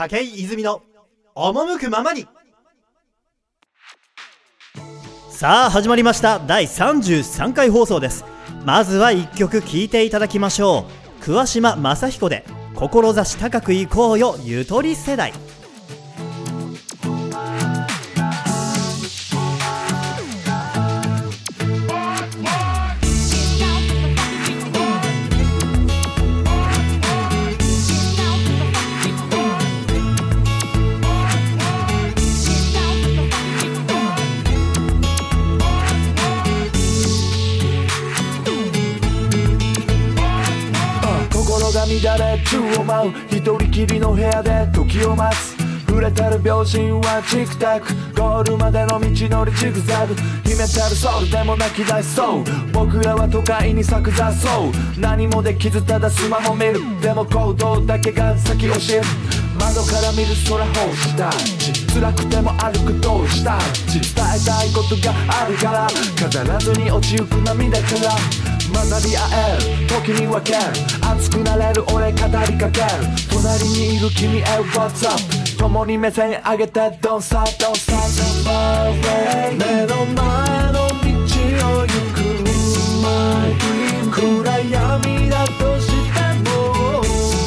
武井泉の赴くままに。さあ始まりました。第33回放送です。まずは1曲聴いていただきましょう。桑島正彦で志高くいこうよゆとり世代。 乱れ宙を舞う一人きりの部屋で時を待つ。触れてる秒針はチクタク、ゴールまでの道のりジグザグ。秘めてるソウルでも泣き出しそう。僕らは都会に咲く雑草。何もできずただスマホ見る。でも行動だけが先教える。窓から見る空星したち、辛くても歩くどうしたち、伝えたいことがあるから飾らずに落ちゆく涙から混ざり合える、時に分ける、熱くなれる俺語りかける。隣にいる君へ What's up、 共に目線上げて Don't stop Don't stop my way。 目の前の道を行く My dream、 暗闇だとしても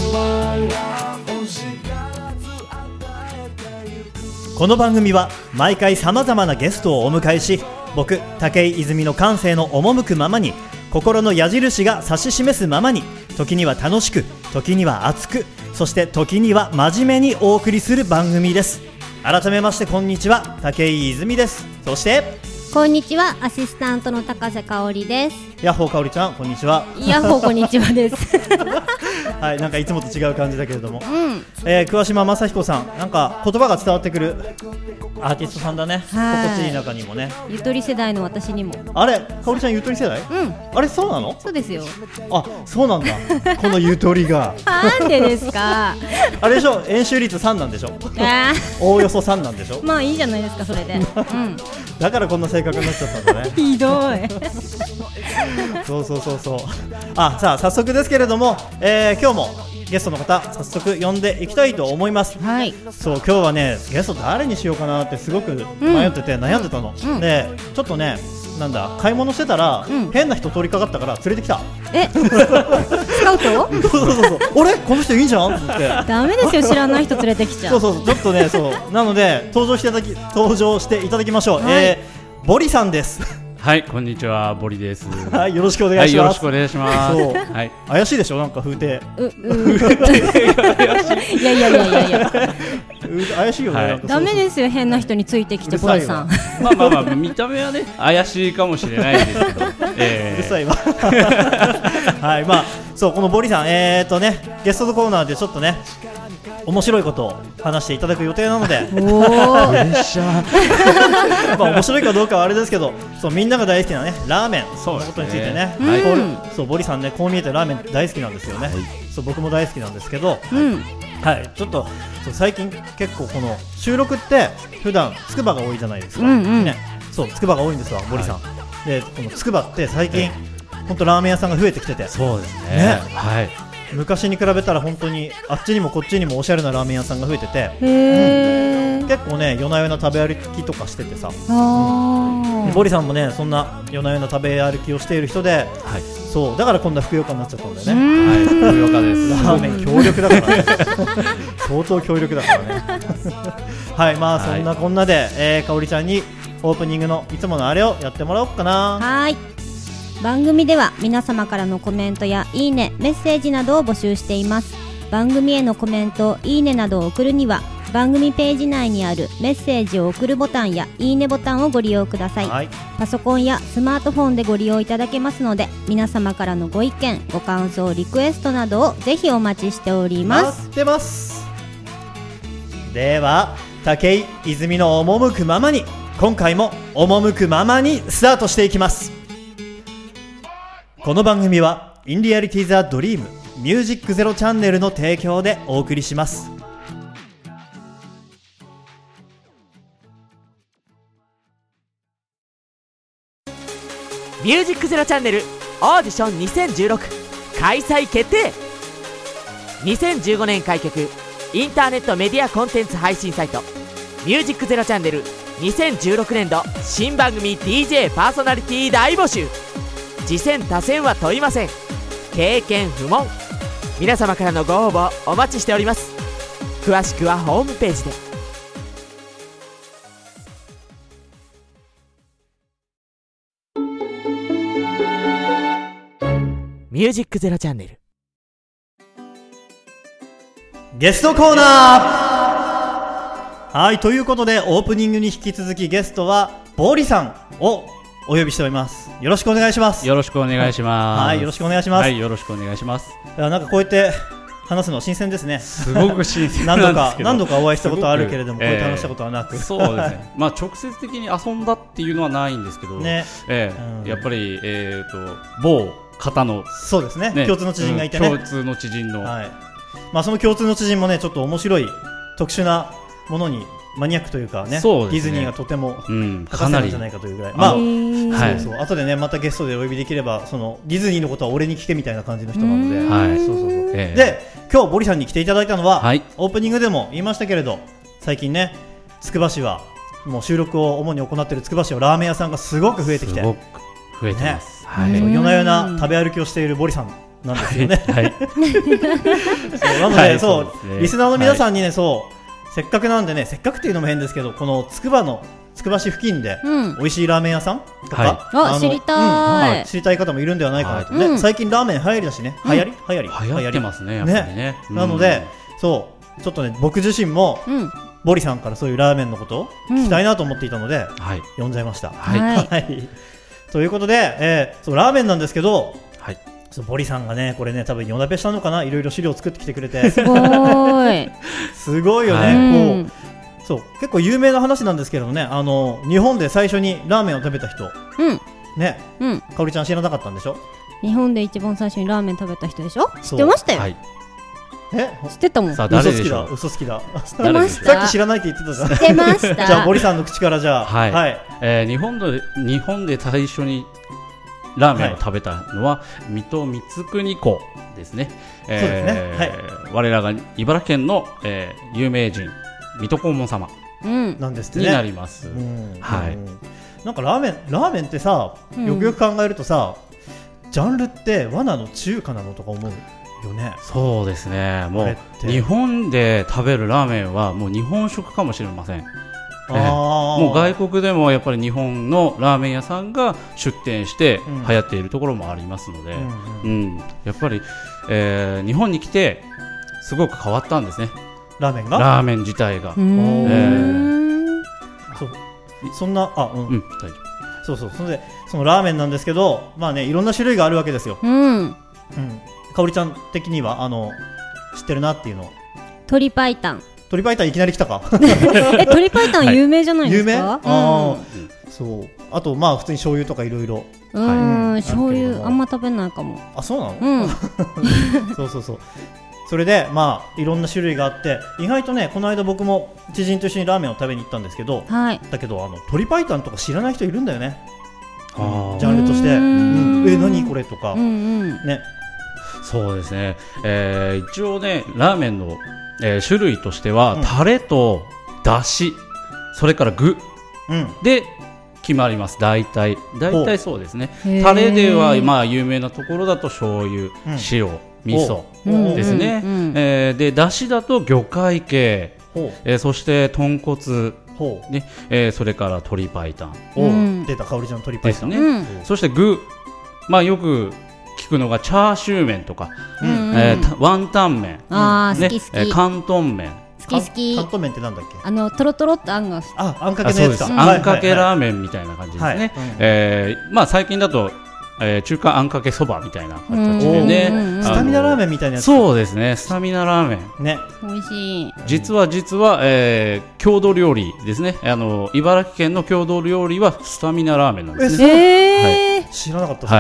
My love、 欲しがらず与えてゆく。 この番組は毎回さまざまなゲストをお迎えし、僕武井泉の感性の赴くままに、心の矢印が指し示すままに、時には楽しく、時には熱く、そして時には真面目にお送りする番組です。改めましてこんにちは、武井泉です。そしてこんにちは、アシスタントの高瀬香織です。 ヤッホー香織ちゃん、こんにちは。 ヤッホーこんにちはですはい、なんかいつもと違う感じだけれども、桑島正彦さん、なんか言葉が伝わってくるアーティストさんだね。心地いい中にもね、 ゆとり世代の私にも。 あれ、香織ちゃんゆとり世代？あれ、そうなの？ そうですよ。 あ、そうなんだ。このゆとりがなんでですかあれでしょ、円周率3なんでしょおおよそ3なんでしょ。 まあいいじゃないですか、それでだからこんな性格になっちゃったんだねひどいそうあ、さあ早速ですけれども、今日もゲストの方早速呼んでいきたいと思います。 はい。 そう、今日はね、ゲスト誰にしようかなってすごく迷ってて悩んでたの、でちょっとね、なんだ、買い物してたら、変な人通りかかったから連れてきた。 スカウトそう俺この人いいんじゃんって言って。 ダメですよ、知らない人連れてきちゃう。 そうちょっとね、そうなので登場していただきましょう。ボリさんですはい、こんにちは、ボリです。 はい、よろしくお願いします。 はい、よろしくお願いします。 そう、 はい、 怪しいでしょ、なんか風景。 いや怪しいよね、なんか。 ダメですよ、変な人についてきて、ボリさん。 まあ見た目はね怪しいかもしれないですけど、 うるさいわはい、まあそう、このボリさん、ゲストのコーナーでちょっとね、面白いことを話していただく予定なのでまあ面白いかどうかはあれですけど、そう、みんなが大好きなね、ラーメンのことについてね、そう、ボリさんね、こう見えてラーメン大好きなんですよね。そう、僕も大好きなんですけど、はい、ちょっと最近結構この収録って普段つくばが多いじゃないですか、ね、そう、つくばが多いんですわ、ボリさん。で、このつくばって最近本当ラーメン屋さんが増えてきてて、 そうですね、はい、 昔に比べたら本当にあっちにもこっちにもおしゃれなラーメン屋さんが増えてて、結構ね、夜な夜な食べ歩きとかしててさ、ボリさんもね、そんな夜な夜な食べ歩きをしている人で、そうだからこんなふくよかになっちゃったんだよね。 はい、ふくよかです。 ラーメン強力だからね相当強力だからねはい、まあそんなこんなで、かおりちゃんにオープニングのいつものあれをやってもらおうかな。 はい、番組では皆様からのコメントやいいね、メッセージなどを募集しています。番組へのコメント、いいねなどを送るには番組ページ内にあるメッセージを送るボタンやいいねボタンをご利用ください。パソコンやスマートフォンでご利用いただけますので、皆様からのご意見、ご感想、リクエストなどをぜひお待ちしております。 待ってます。では、武井泉の赴くままに、今回も赴くままにスタートしていきます。この番組はインリアリティザドリームミュージックゼロチャンネルの提供でお送りします。 ミュージックゼロチャンネルオーディション2016開催決定。2015年開局インターネットメディアコンテンツ配信サイトミュージックゼロチャンネル2016年度新番組 DJ パーソナリティ大募集。次戦他戦は問いません。経験不問。皆様からのご応募お待ちしております。詳しくはホームページで。ミュージックゼロチャンネルゲストコーナー。はい、ということでオープニングに引き続きゲストはボリさんをお呼びしております。よろしくお願いします。 よろしくお願いします。 はい、よろしくお願いします。 はい、よろしくお願いします。 いや、なんかこうやって話すの新鮮ですね。 すごく新鮮なんですけど何度かお会いしたことあるけれども、こうやって話したことはなく、 そうですね。まあ直接的に遊んだっていうのはないんですけど、ね、やっぱり某方のそうですね、共通の知人がいてね、 共通の知人の、 はい、まあその共通の知人もね、ちょっと面白い特殊なものにマニアックというかね、 そうですね、 ディズニーがとても欠かせないんじゃないかというぐらい、 まあそうそう、後でねまたゲストでお呼びできれば、そのディズニーのことは俺に聞けみたいな感じの人なので、はい、そうそうそう。で、今日ボリさんに来ていただいたのは、はい、オープニングでも言いましたけれど、最近ね、つくば市はもう収録を主に行っているつくば市のラーメン屋さんがすごく増えてきて、 すごく増えてます。 ね、はい、夜な夜な食べ歩きをしているボリさんなんですよね。はい、そうなので、はい、そうリスナーの皆さんにね、そうせっかくなんでね、せっかくっていうのも変ですけど、このつくば市付近で美味しいラーメン屋さんとか、 知りたい、 知りたい方もいるんではないかなとね。最近ラーメン流行りだしね、流行ってますね、やっぱりね。 なので、そうちょっとね、僕自身もボリさんからそういうラーメンのことを聞きたいなと思っていたので呼んじゃいました。はい。ということで、そうラーメンなんですけど、ボリさんがね、これね、多分夜なべしたのかな、いろいろ資料を作ってきてくれて、すごいよね。そう結構有名な話なんですけどね、日本で最初にラーメンを食べた人、ね、かおりちゃん知らなかったんでしょ。 日本で一番最初にラーメン食べた人でしょ。知ってましたよ。知ってたもん。 さあ誰でしょう。 嘘つきだ。 知ってました。 さっき知らないって言ってたじゃん。 知ってました。 じゃあボリさんの口からじゃあ、はい。 日本で最初にラーメンを食べたのは水戸光圀公ですね。そうですね。我らが茨城県の有名人水戸黄門様なんですね。 になります。はい。 なんかラーメンってさ、よくよく考えるとさ、ジャンルって和なの中華なのとか思うよね。 そうですね。もう日本で食べるラーメンはもう日本食かもしれません。もう外国でもやっぱり日本のラーメン屋さんが出店して流行っているところもありますので、やっぱり、日本に来てすごく変わったんですね。 ラーメンが、 ラーメン自体が。 そんな大丈夫。そうそのラーメンなんですけど、まあね、いろんな種類があるわけですよ。かおりちゃん的には知ってるなっていうの。 鶏白湯。 鶏白湯いきなり来たか。 鶏白湯有名じゃないですか。 有名？そう。あとまあ普通に醤油とかいろいろ。 醤油あんま食べないかも。 あ、そうなの？そう。それでまあいろんな種類があって、意外とね、この間僕も知人と一緒にラーメンを食べに行ったんですけど、だけど鶏白湯とか知らない人いるんだよね。ジャンルとして、何これとかね。 そうですね。一応ね、ラーメンの種類としては、タレとだし、それから具で決まります。大体そうですね。タレではまあ有名なところだと醤油、塩、味噌ですね。でだしだと魚介系、そして豚骨ね、それから鶏白湯、 出たかおりちゃんの鶏白湯ですね。そして具、まあよく聞くのがチャーシュー麺とか、ワンタン麺、 好き、 広東麺、 好き。 広東麺ってなんだっけ？ トロトロってあんが、 あんかけのやつか。 あんかけラーメンみたいな感じですね。まあ最近だと中華あんかけそばみたいな形でね、 スタミナラーメンみたいなやつ。 そうですね、スタミナラーメンね、 美味しい。 実は郷土料理ですね。茨城県の郷土料理はスタミナラーメンなんですね。 知らなかった。 す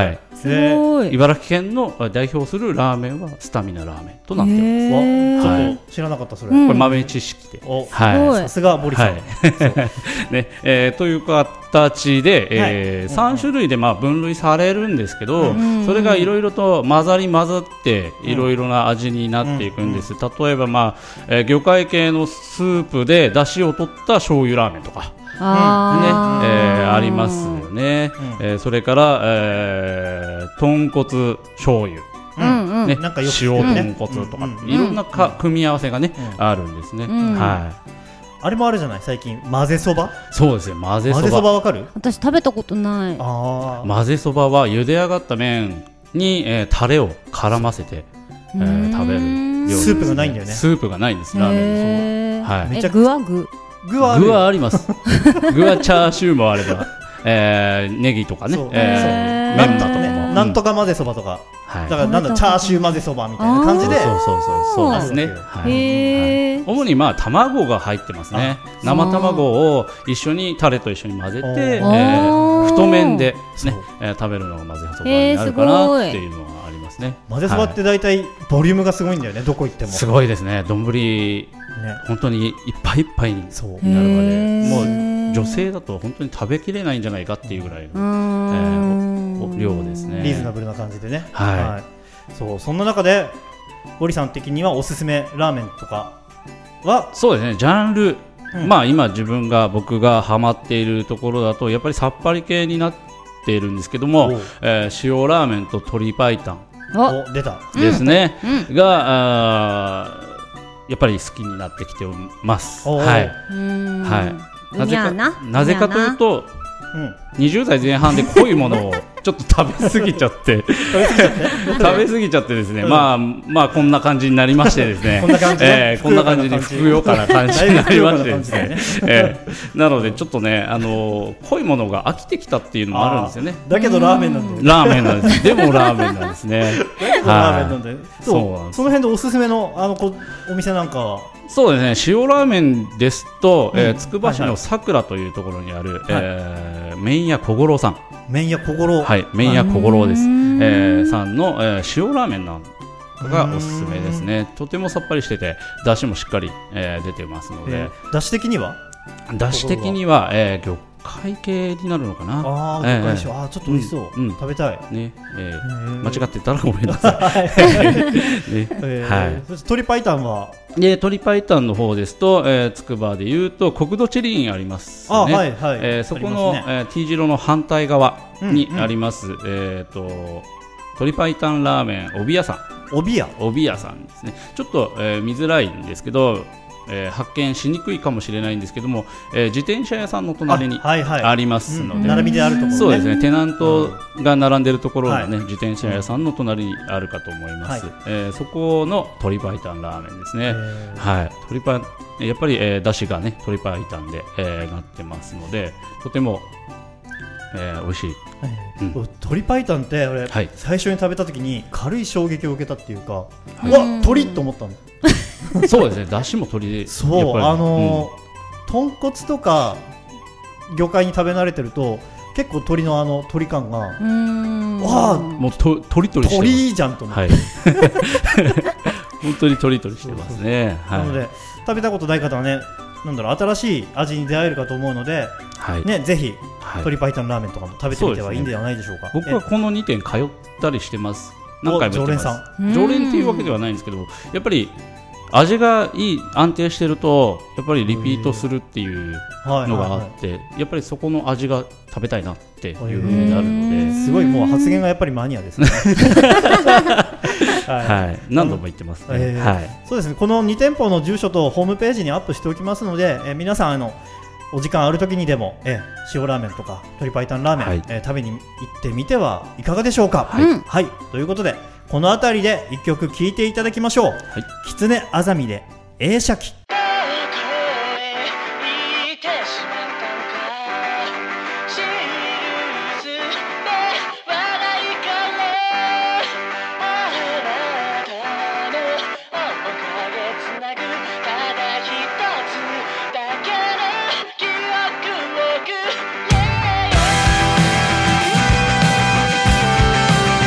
すごい。 茨城県の代表するラーメンはスタミナラーメンとなってます。 ちょっと知らなかったそれ。これ豆知識で。 さすが森さん。 ね、という形で、3種類で分類されるんですけど、それがいろいろと混ざっていろいろな味になっていくんです。例えば魚介系のスープで出汁を取った醤油ラーメンとか。ありますよね。それから、豚骨醤油、塩豚骨とか、いろんな組み合わせがね、あるんですね。 あれもあるじゃない、最近混ぜそば。 そうですよ、混ぜそば。 混ぜそばわかる？ 私食べたことない。 混ぜそばは茹で上がった麺にタレを絡ませて食べる料理ですね。 スープがないんだよね。 スープがないんです、ラーメンの。 めっちゃ具は具はあります。具はチャーシューもあれば、ネギとかね、メンマとかも、 なんとか混ぜそばとか、だからチャーシュー混ぜそばみたいな感じで、 そうですね。主に卵が入ってますね。生卵をタレと一緒に混ぜて、太麺で食べるのが混ぜそばになるかなっていうのがありますね。 混ぜそばって大体ボリュームがすごいんだよね、どこ行っても。 すごいですね。丼本当にいっぱいいっぱいになるまで、もう女性だと本当に食べきれないんじゃないかっていうぐらいの量ですね。 リーズナブルな感じでね。そんな中でボリさん的にはおすすめラーメンとかは？ そうですね、ジャンル、今僕がハマっているところだとやっぱりさっぱり系になっているんですけども、塩ラーメンと鶏白湯出たですね、がやっぱり好きになってきてます。なぜかというと、20代前半で濃いものをちょっと食べ過ぎちゃってですね、こんな感じになりましてですね、こんな感じにふくよかな感じになりましてですね、なのでちょっとね、濃いものが飽きてきたっていうのもあるんですよね。 だけどラーメンなんだよね。 ラーメンなんです。でもラーメンなんですね。 ラーメンなんだよ。その辺でおすすめのお店なんかは？ そうですね、塩ラーメンですと、つくば市のさくらというところにある麺屋小五郎さん。 麺屋小五郎。 麺屋小五郎です。さんの塩ラーメンなんがおすすめですね。とてもさっぱりしてて、出汁もしっかり出てますので。 出汁的には魚介系になるのかな。 魚介種、ちょっと美味しそう。食べたいね。 間違ってたらごめんなさい。 鶏白湯は？ 鶏白湯の方ですと、つくばでいうと国土地理院ありますね。そこの T 字路の反対側にあります鶏白湯ラーメン帯屋さん。帯屋さんですね。ちょっと見づらいんですけど、発見しにくいかもしれないんですけども、自転車屋さんの隣にありますので、 並びであるところね。 そうですね、テナントが並んでいるところがね、自転車屋さんの隣にあるかと思います。そこの鶏白湯ラーメンですね。やっぱり出汁がね鶏白湯でなってますので、とても美味しい。 鶏白湯って俺最初に食べた時に軽い衝撃を受けたっていうか、うわ、鶏と思ったの。 そうですね、出汁も鶏で。 そう、豚骨とか魚介に食べ慣れてると結構鶏の鶏感が、 もう鶏してます。 鶏じゃんと思って、 本当に鶏してますね。 なので食べたことない方はね、新しい味に出会えるかと思うので、ぜひ鶏白湯ラーメンとかも食べてみてはいいんではないでしょうか。 僕はこの2店通ったりしてます。何回も行ってます。常連っていうわけではないんですけど、やっぱり味がいい、安定してるとやっぱりリピートするっていうのがあって、やっぱりそこの味が食べたいなっていうふうになるので、 すごいもう発言がやっぱりマニアですね。 何度も言ってますね。 そうですね、この2店舗の住所とホームページにアップしておきますので、皆さんお時間ある時にでも、塩ラーメンとか鶏白湯ラーメン、食べに行ってみてはいかがでしょうか。ということでこの辺りで一曲聴いていただきましょう。狐あざみで映写機。 「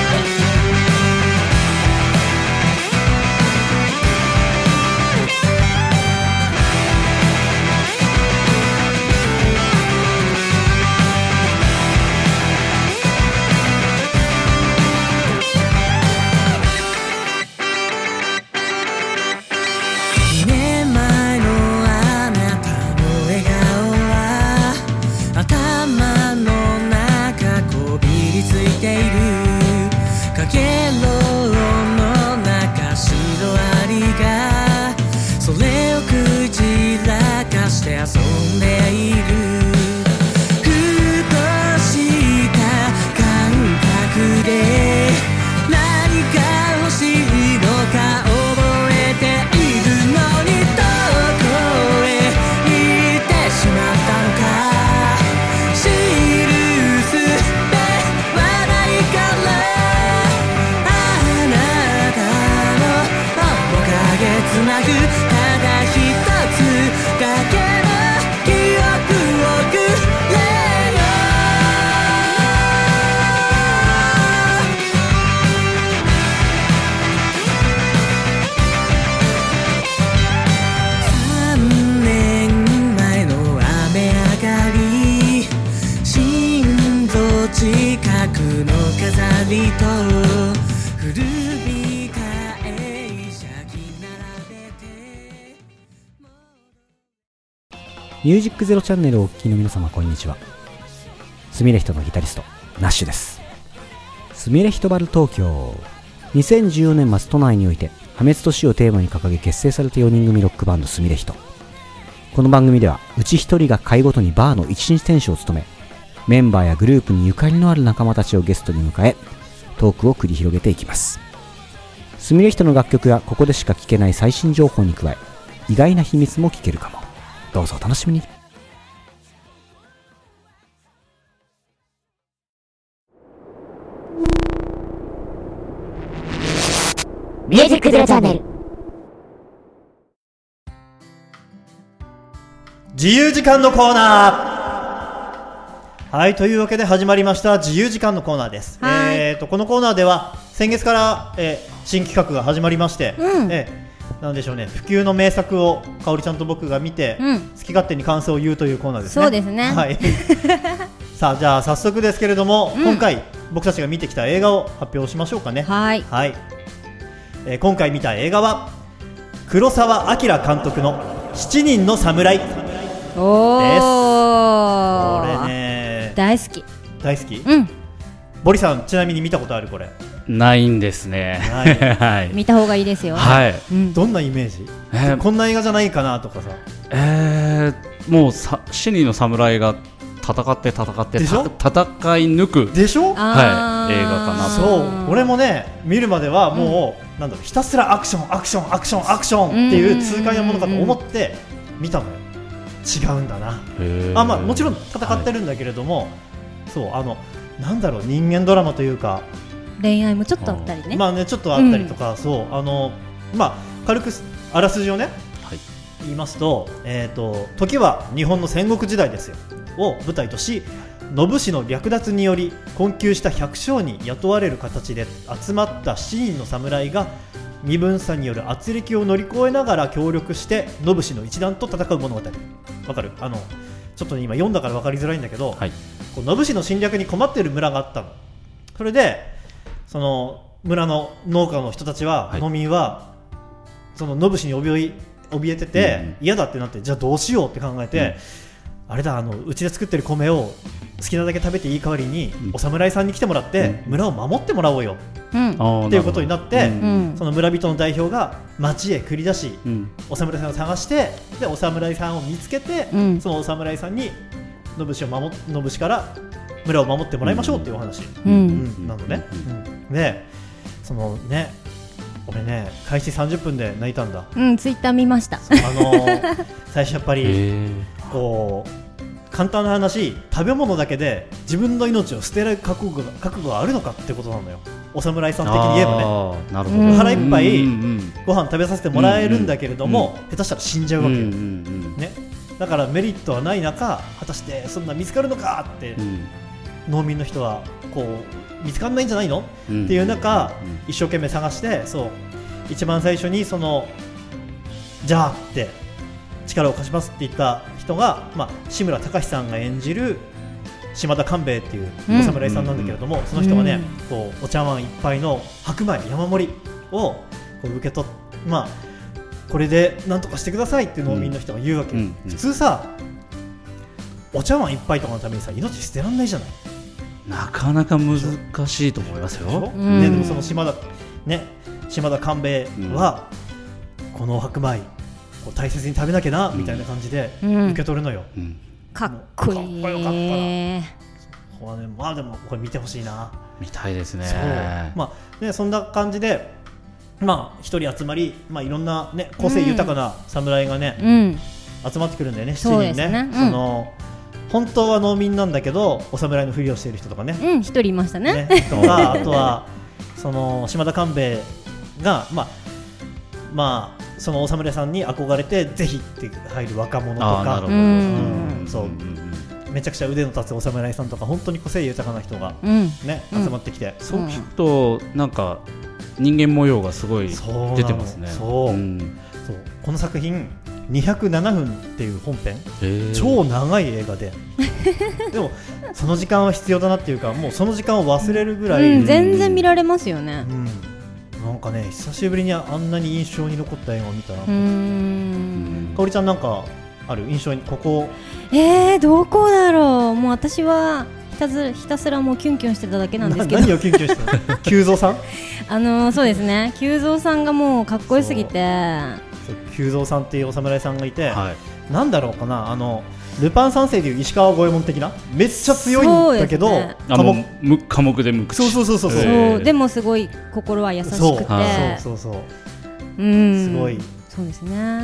りと古び会社に並べて。 ミュージックゼロチャンネルをお聞きの皆様、こんにちは。すみれひとのギタリストナッシュです。すみれひとバル東京、2014年末都内において破滅と死をテーマに掲げ結成された4人組ロックバンドすみれひと。この番組ではうち一人が回ごとにバーの一日店主を務め、メンバーやグループにゆかりのある仲間たちをゲストに迎えトークを繰り広げていきます。すみれひとの楽曲やここでしか聞けない最新情報に加え、意外な秘密も聞けるかも。どうぞお楽しみに。 ミュージックゼロチャンネル。 自由時間のコーナー。はい、というわけで始まりました自由時間のコーナーです。このコーナーでは先月から、新企画が始まりまして、なんでしょうね、普及の名作をかおりちゃんと僕が見て、好き勝手に感想を言うというコーナーですね。 そうですね。 はい。さあ、じゃあ早速ですけれども、今回僕たちが見てきた映画を発表しましょうかね。 はい。 はい。今回見た映画は黒澤明監督の7人の侍です。これね、 大好き。 大好き。 うん。 ボリさん、ちなみに見たことある？これないんですね。 はい。 見た方がいいですよ。 はい。 どんなイメージ？こんな映画じゃないかなとかさ。 もう7人の侍が戦って戦い抜くでしょ？ はい、映画かなと。 そう、俺もね、見るまではもう、なんだろう、ひたすらアクションアクションアクションアクションっていう痛快なものかと思って見たのよ。違うんだな。まあもちろん戦ってるんだけれども、そうなんだろう、人間ドラマというか恋愛もちょっとあったりね。 まあね、ちょっとあったりとか、そうまあ軽くあらすじをね、言いますと、時は日本の戦国時代ですよを舞台とし、信氏の略奪により困窮した百姓に雇われる形で集まった7人の侍が身分差による圧力を乗り越えながら協力して信氏の一団と戦う物語。わかる？ちょっと、ね、今読んだから分かりづらいんだけど、こう信氏の侵略に困っている村があったの。それでその村の農家の人たちは、農民はその信氏に怯えてて、嫌だってなって、じゃあどうしようって考えて、あれだ、うちで作ってる米を好きなだけ食べていい代わりに、お侍さんに来てもらって、村を守ってもらおうよ、っていうことになって、その村人の代表が町へ繰り出し、お侍さんを探して、でお侍さんを見つけて、そのお侍さんに信氏から村を守ってもらいましょうっていうお話なのね。で、そのね、俺ね、開始30分で泣いたんだ。 ツイッター見ました。 最初やっぱりこう簡単な話、食べ物だけで自分の命を捨てる覚悟があるのかってことなのよ。お侍さん的に言えばね。 なるほど。 腹いっぱいご飯食べさせてもらえるんだけれども、下手したら死んじゃうわけよ、ね。だからメリットはない中、果たしてそんな見つかるのかって、農民の人はこう見つかんないんじゃないの、っていう中、一生懸命探して、そう一番最初にそのじゃあって力を貸しますって言った人が、志村隆さんが演じる島田官兵衛っていうお侍さんなんだけれども、その人がね、こうお茶碗いっぱいの白米山盛りをこう受け取って、これでなんとかしてくださいって農民の人が言うわけ。普通さ、お茶碗一杯とかのためにさ、命捨てらんないじゃない。 なかなか難しいと思いますよ。 でもその島田官兵衛は、この白米を大切に食べなきゃな、みたいな感じで受け取るのよ。 かっこいい。 でもこれ見てほしいな。 見たいですね。 そんな感じで、一人集まり、いろんなね、個性豊かな侍がね、集まってくるんだよね。7人ね。その本当は農民なんだけどお侍のふりをしている人とかね、 一人いましたね。 とか、あとはその島田官兵衛がそのお侍さんに憧れてぜひって入る若者とか、めちゃくちゃ腕の立つお侍さんとか、本当に個性豊かな人がね、集まってきて、 そう聞くとなんか人間模様がすごい出てますね。 この作品 207分っていう本編、超長い映画ででもその時間は必要だなっていうか、もうその時間を忘れるぐらい、 全然見られますよね。 なんかね、久しぶりにあんなに印象に残った映画を見たな。かおりちゃんなんかある印象にここ？ どこだろう。もう私はひたすらもうキュンキュンしてただけなんですけど。 何をキュンキュンしてたの？久蔵さん？ そうですね。久蔵さんがもうかっこよすぎて。 久蔵さんっていうお侍さんがいて、なんだろうかな、ルパン三世でいう石川五右衛門的な、めっちゃ強いんだけど、 寡黙で無口。 そうでもすごい心は優しくて、 すごい。 そうですね。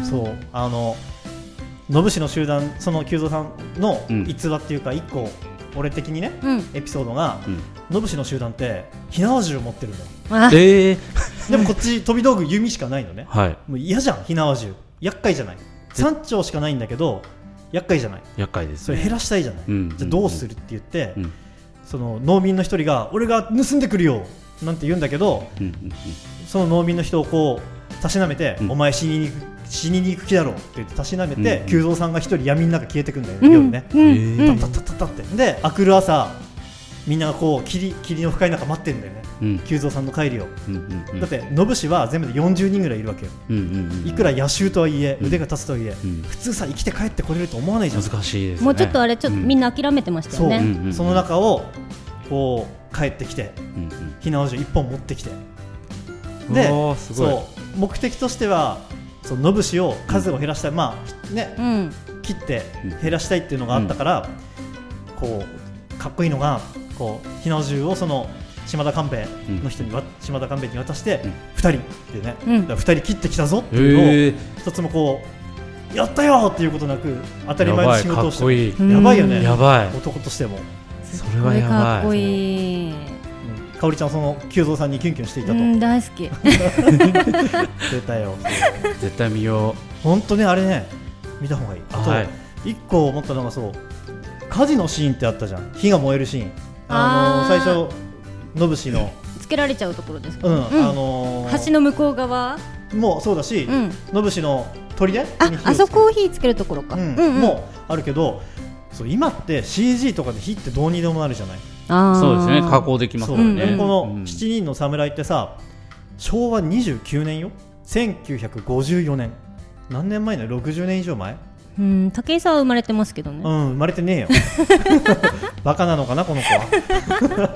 野武士の集団、その久蔵さんの逸話っていうか、一個俺的にね、エピソードが、野武士の集団って火縄銃を持ってるんだよ。でもこっち飛び道具弓しかないのね。もう嫌じゃん、火縄銃厄介じゃない。3丁しかないんだけど厄介じゃない。 厄介ですね。 それ減らしたいじゃない。じゃあどうするって言って、その農民の一人が俺が盗んでくるよなんて言うんだけど、その農民の人をこうたしなめて、お前死にに行く気だろうって言ってたしなめて、久蔵さんが一人闇の中消えてくんだよね、夜ね。タッタッタッタってで、明くる朝みんながこう霧の深い中待ってるんだよね、久蔵さんの帰りを。だって野武士は全部で40人ぐらいいるわけよ。いくら野衆とはいえ、腕が立つとはいえ、普通さ生きて帰ってこれると思わないじゃん。 難しいですね。 もうちょっとあれみんな諦めてましたよね。 その中をこう帰ってきて、火縄銃1本持ってきて、で目的としては野武士を数を減らしたい、切って減らしたいっていうのがあったから、こうかっこいいのが、こう火縄銃をその島田官兵衛の人に島田官兵衛に渡して、2人でね、2人切ってきたぞっていうのを一つもこうやったよっていうことなく当たり前の仕事をして、やばいよね、男としても。 それはやばい、かっこいい。 かおりちゃん、その久蔵さんにキュンキュンしていたと。 大好き。 出たよ。 絶対見よう。本当ね、あれね、見た方がいい。あと一個思ったのが、火事のシーンってあったじゃん。火が燃えるシーン。最初野武士のつけられちゃうところですか。 橋の向こう側もそうだし、野武士の砦、 あそこを火つけるところかもあるけど、今って CG とかで火ってどうにでもなるじゃない。 そうですね、加工できますもんね。 この7人の侍ってさ、昭和29年よ、1954年、何年前ね、60年以上前。 武井さんは生まれてますけどね。 生まれてねえよ。バカなのかなこの子は。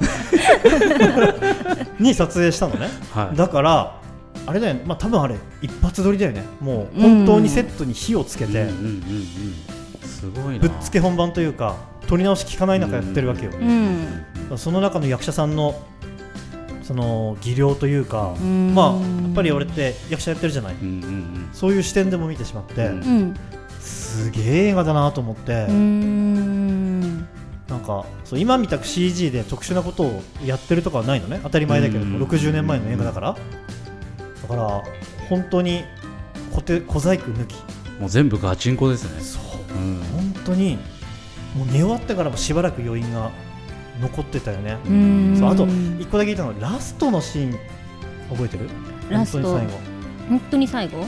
に撮影したのね。だからあれだよね、多分あれ一発撮りだよね。もう本当にセットに火をつけて、 すごいな、 ぶっつけ本番というか撮り直し聞かない中やってるわけよ。その中の役者さんのその技量というか、やっぱり俺って役者やってるじゃない。そういう視点でも見てしまって、すげえ映画だなと思って、なんか今みたく CG で特殊なことをやってるとかはないのね。当たり前だけども、60年前の映画だから。だから本当に小細工抜き、 もう全部ガチンコですね。 本当にもう寝終わってからもしばらく余韻が残ってたよね。あと一個だけ言ったのはラストのシーン覚えてる？ ラスト本当に最後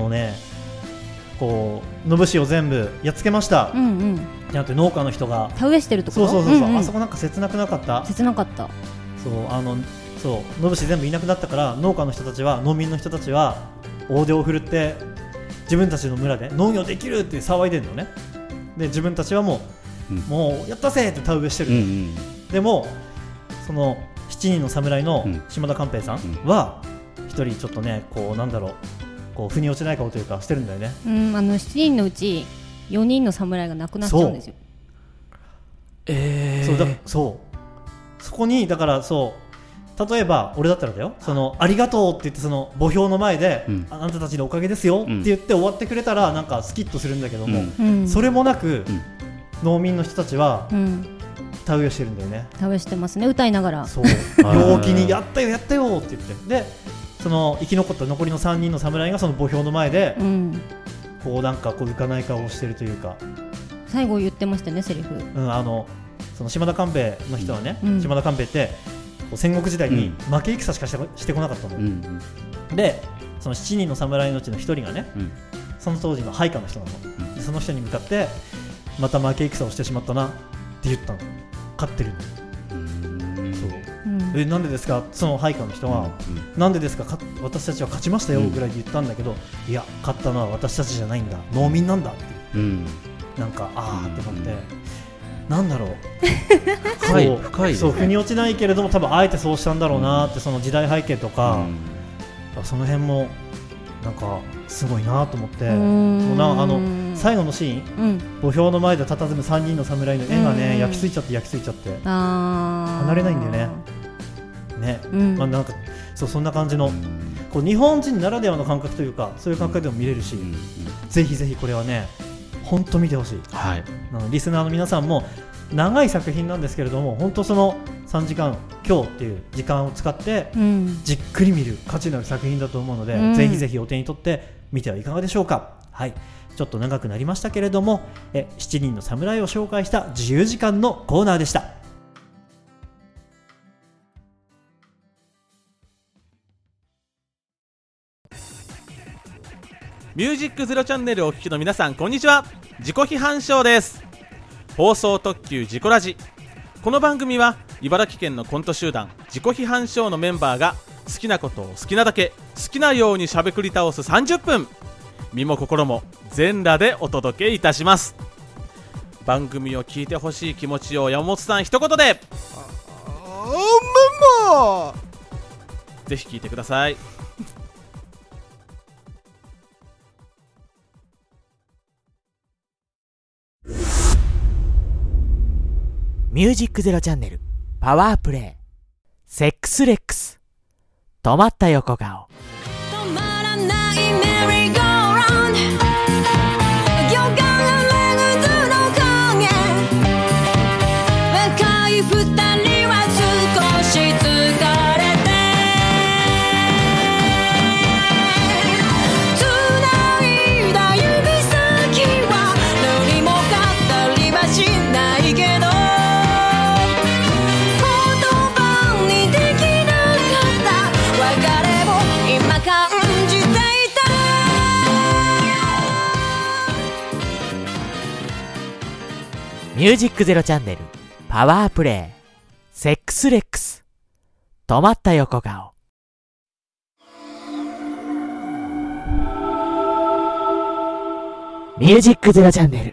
こう野武士を全部やっつけました。じゃなくて農家の人が田植えしてるところ。 あそこなんか切なくなかった？ 切なかった。 野武士全部いなくなったから、農家の人たちは、農民の人たちは大手を振るって自分たちの村で農業できるって騒いでるのね。で自分たちはもうやったぜって田植えしてる。でもその7人の侍の島田官兵衛さんは一人ちょっとね、こうなんだろう、こう腑に落ちない顔というかしてるんだよね。 7人のうち4人の侍が亡くなっちゃうんですよ。 そこにだから例えば俺だったらだよ、ありがとうって言ってその墓標の前で、あなたたちのおかげですよって言って終わってくれたらなんかスキッとするんだけども、それもなく、農民の人たちは、田植えしてるんだよね。 田植えしてますね、歌いながら。 陽気にやったよやったよって言って、でその生き残った残りの3人の侍がその墓標の前で、こうなんか浮かない顔をしてるというか、 最後言ってましたね、セリフ。 その島田官兵衛の人はね、島田官兵衛って戦国時代に負け戦しかしてこなかったの。でその7人の侍のうちの1人がね、 その当時の配下の人なの、でその人に向かってまた負け戦をしてしまったなって言ったの。勝ってるのに。そう、なんでですか、その配下の人は、なんでですか、私たちは勝ちましたよぐらいで言ったんだけど、いや勝ったのは私たちじゃないんだ、農民なんだっていう、なんかあーって思って、なんだろう深いそう腑に落ちないけれども多分あえてそうしたんだろうなって、その時代背景とか、その辺もなんかすごいなと思って、最後のシーン、墓標の前で佇む3人の侍の絵がね、焼き付いちゃって離れないんだよね。まあなんかそんな感じの、こう日本人ならではの感覚というか、そういう感覚でも見れるし、ぜひぜひこれはね本当見てほしい、リスナーの皆さんも長い作品なんですけれども、本当その3時間今日っていう時間を使ってじっくり見る価値のある作品だと思うので、ぜひぜひお手に取ってみてはいかがでしょうか。はい、ちょっと長くなりましたけれども、7人の侍を紹介した自由時間のコーナーでした。 ミュージックゼロチャンネルをお聞きの皆さん、こんにちは。自己批判ショーです。放送特急自己ラジ。この番組は茨城県のコント集団自己批判ショーのメンバーが好きなことを好きなだけ好きなようにしゃべくり倒す30分、身も心も全裸でお届けいたします。番組を聞いてほしい気持ちを山本さん一言でぜひ聞いてください。 ミュージックゼロチャンネルパワープレイセックスレックス止まった横顔。 止まらないメリーゴーラウンド、よがられる図の影、若い二人は少し疲れて繋いだ指先は何も語りはしないけど、 ミュージックゼロチャンネルパワープレイセックスレックス止まった横顔。ミュージックゼロチャンネル。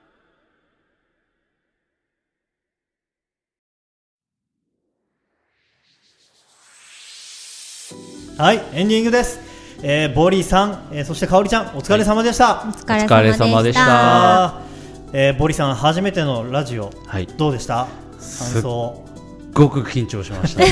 はい、エンディングです。ボリーさん、そしてかおりちゃん、お疲れ様でした。 お疲れ様でした。 ボリさん初めてのラジオ、どうでした？ すっごく緊張しました。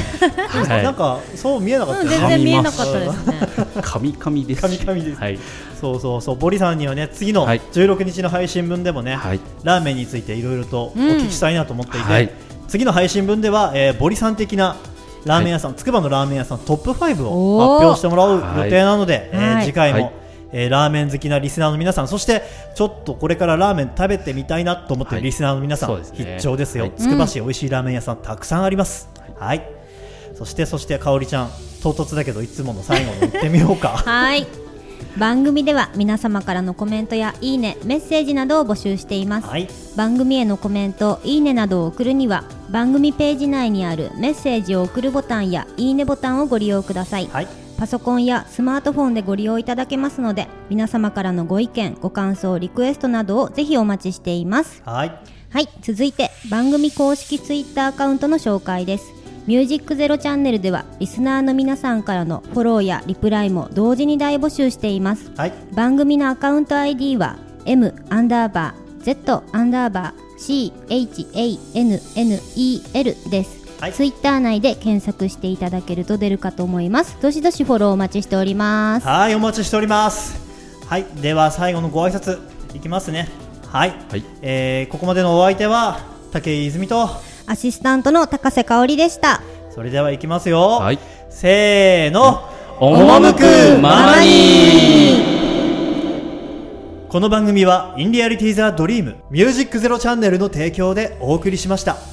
なんかそう見えなかったですね。 全然見えなかったですね。 カミカミです。 カミカミです。はい。そうボリさんにはね、次の16日の配信分でもね、ラーメンについていろいろとお聞きしたいなと思っていて、次の配信分では、ボリさん的なラーメン屋さん、つくばのラーメン屋さんトップ5を発表してもらう予定なので、次回も、ラーメン好きなリスナーの皆さん、そしてちょっとこれからラーメン食べてみたいなと思っているリスナーの皆さん、必聴ですよ。つくば市美味しいラーメン屋さんたくさんあります。はい、そしてかおりちゃん、唐突だけどいつもの最後に言ってみようか。 はい、番組では皆様からのコメントやいいね、メッセージなどを募集しています。番組へのコメント、いいねなどを送るには番組ページ内にあるメッセージを送るボタンやいいねボタンをご利用ください。パソコンやスマートフォンでご利用いただけますので、皆様からのご意見、ご感想、リクエストなどをぜひお待ちしています。はい、続いて番組公式ツイッターアカウントの紹介です。ミュージックゼロチャンネルではリスナーの皆さんからのフォローやリプライも同時に大募集しています。番組のアカウント ID は M_Z_CHANNEL です。ツイッター内で検索していただけると出るかと思います。どしどしフォローお待ちしております。 はい、お待ちしております。はい、では最後のご挨拶いきますね。はい、ここまでのお相手は武井泉とアシスタントの高瀬香織でした。 それではいきますよ。せーの、 赴くままに。 この番組はインリアリティザドリームミュージックゼロチャンネルの提供でお送りしました。